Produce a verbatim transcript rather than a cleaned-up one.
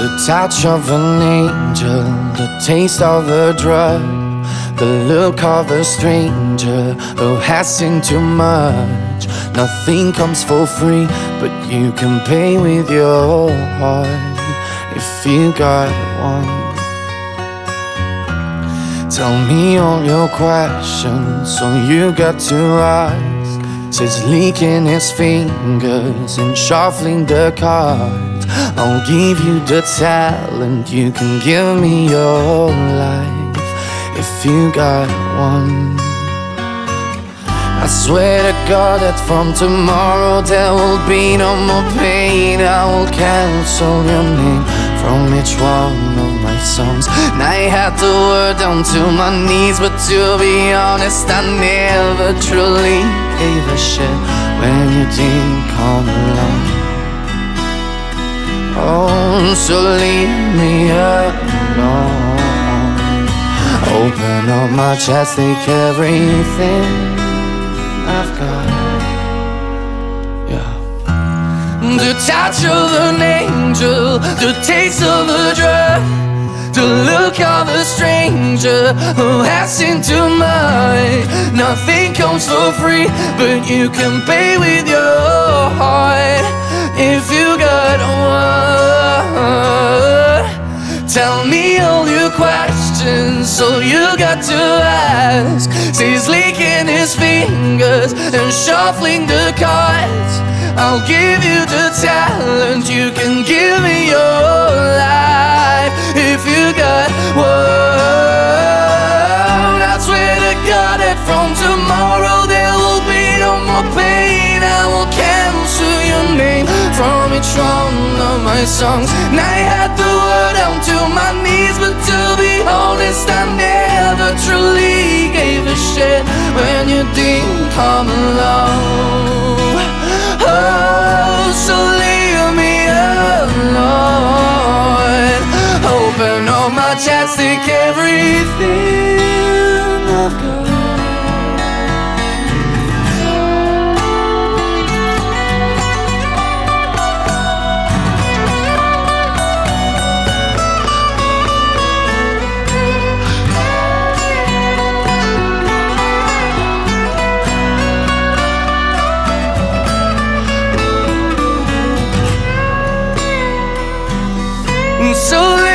The touch of an angel, the taste of a drug, the look of a stranger who has seen too much. Nothing comes for free, but you can pay with your heart if you got one. Tell me all your questions, so you got to ask. Says licking his fingers and shuffling the cards. I'll give you the talent, you can give me your life if you got one. I swear to God that from tomorrow there will be no more pain. I will cancel your name from each one of my songs. And I had to word down to my knees, but to be honest, I never truly gave a shit when you didn't come along. Oh, so leave me alone. Open up my chest, take everything I've got. Yeah. The touch of an angel, the taste of a drug, the look of a stranger who has seen too much. Nothing comes for free, but you can pay with your heart if you got one. Tell me all your questions, so you got to ask. He's licking his fingers and shuffling the cards. I'll give you the talent, you can give me your life if you got one. I swear to God that from tomorrow there will be no more pain. I will cancel your name from each one of my songs. And I had to word down to my knees, but to be honest, I never truly gave a shit when you didn't come along. Oh, so leave me alone. Open all my chest, take everything I've got. So